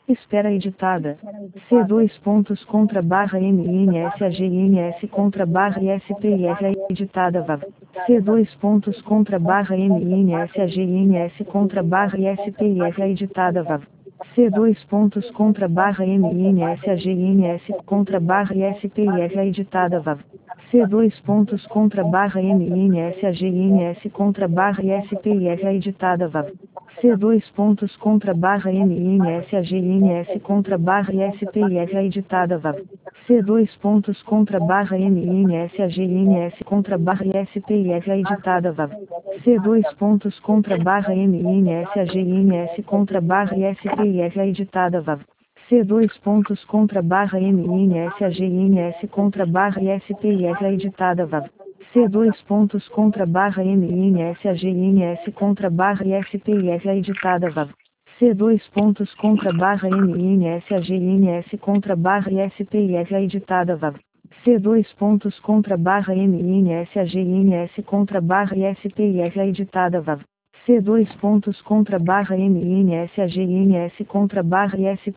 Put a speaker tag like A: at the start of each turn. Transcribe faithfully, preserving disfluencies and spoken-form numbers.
A: Espera editada. C dois pontos contra barra M N S A G N S contra barra I S P I R editada V A V. C dois pontos contra barra M N S A G N S contra barra I S P I R editada V A V. C dois pontos contra barra M N S A G N S contra barra I S P I R editada V A V. C dois pontos contra barra M N S A G N S contra barra I S P I R editada V A V. C dois pontos contra barra M N S A G N S contra barra I S P I R editada V A V. C dois pontos contra barra M N S A G N S contra barra I S P I R editada V A V. C dois pontos contra barra M N S A G N S contra barra I S P I R editada V A V. C dois pontos contra barra M N S A G N S contra barra I S P I R editada V A V. C dois pontos contra barra M N S A G N S contra barra I S P I R editada V A V. C dois pontos contra barra M N S A G N S contra barra I S P I R editada V A V. C dois pontos contra barra M N S A G N S contra barra I S P I R editada V A V. C dois pontos contra barra M N S A G N S contra barra I S